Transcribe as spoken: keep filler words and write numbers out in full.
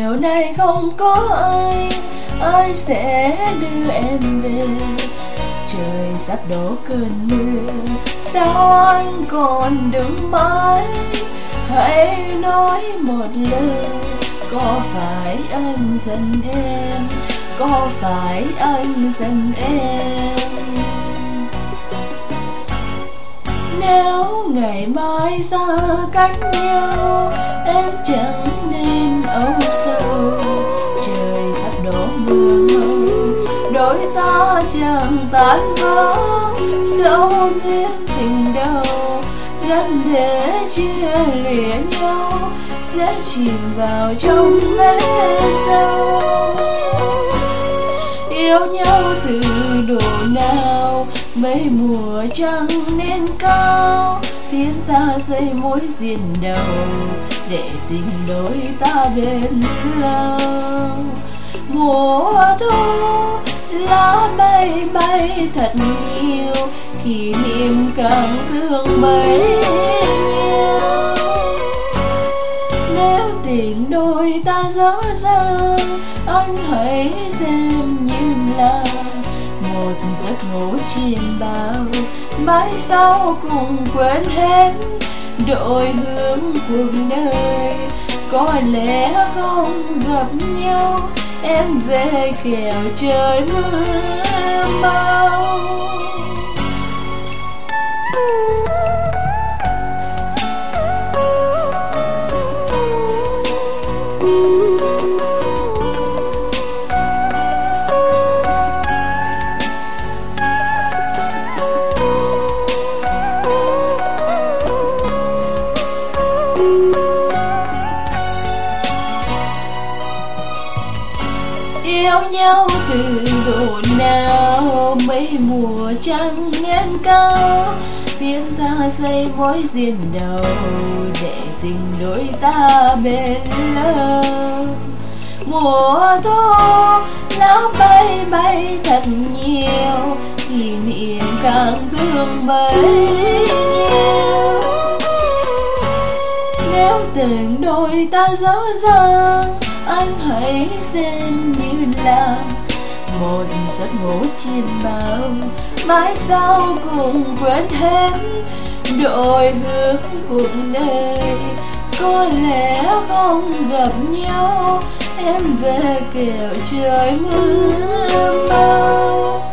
chiều nay không có ai, ai sẽ đưa em về. Trời sắp đổ cơn mưa, sao anh còn đứng mãi? Hãy nói một lời, có phải anh giận em, có phải anh giận em? Nếu ngày mai xa cách nhau, em chẳng nên âu sầu. Trời sắp đổ mưa ngâu, đôi ta chẳng tan vỡ. Dẫu biết tình đâu chẳng thể chia lìa nhau, sẽ chìm vào trong vết sâu. Yêu nhau từ độ nào, mấy mùa trăng nên cao, khiến ta xây mối duyên đầu, để tình đôi ta bên lâu. Mùa thu lá bay bay thật nhiều, kỷ niệm càng thương bấy nhiêu. Nếu tình đôi ta dở dang, anh hãy xem như là một giấc ngủ chiêm bao, mãi sau cùng quên hết đổi hướng cuộc đời. Có lẽ không gặp nhau, em về kẻo trời mưa mau. Yêu nhau từ độ nào, mấy mùa trăng ngang cao, tiếng ta xây mối duyên đầu, để tình đôi ta bên lâu. Mùa thu lá bay bay thật nhiều, kỷ niệm càng thương bấy nhiêu. Nếu tình đôi ta dở dang, anh hãy xem như là một giấc ngủ chiêm bao, mãi sau cùng quên hết đổi hướng cuộc đời. Có lẽ không gặp nhau, em về kẻo trời mưa mau.